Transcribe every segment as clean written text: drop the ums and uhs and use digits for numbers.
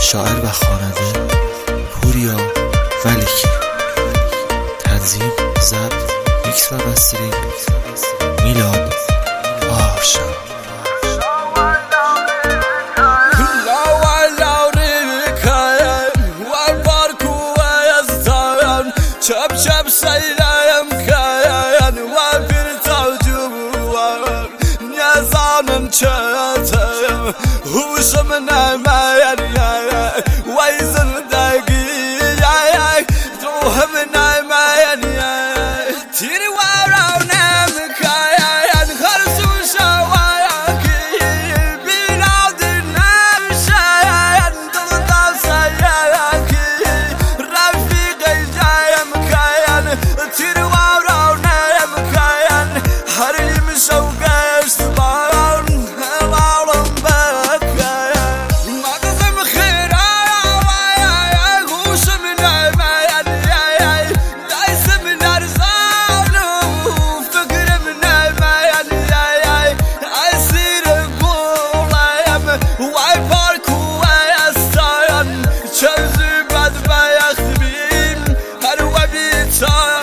شاعر و خواننده پوریا ولیکی. تنظیم، ضبط، میکس و مسترینگ میلاد آرشان. شب سيلم كيان وبرت وجوار نظام شاتم هو سمنا ما يا ويزن دقيق توهمنا ما يا تيري ورانا مكيان خرسو شواياك بلادنا مشايان ضد سياك رفيقي تيري ورانا يا مكيان هري مشوقة اشتبان العالم بكيان مقسم خيرا يا غوش من عمايان دايس من ارزان وفقر من عمايان عسير قوليم واي بارك ويا ستايان شمزي بعد ما يخدمين هروا بيتايان.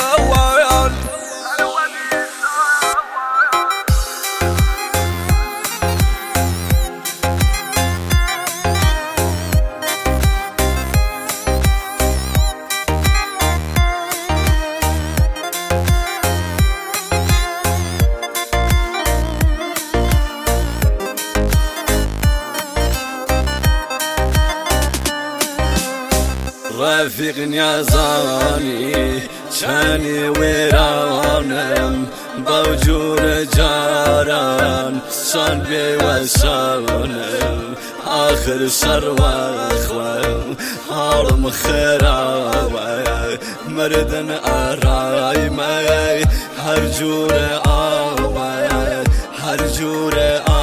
رفيق نيازاني شاني ويرانم بوجور جاران شان بي وشانم آخر شر واخوة حالم خيراوة مردن آراي ماي هر جور آوة هر جور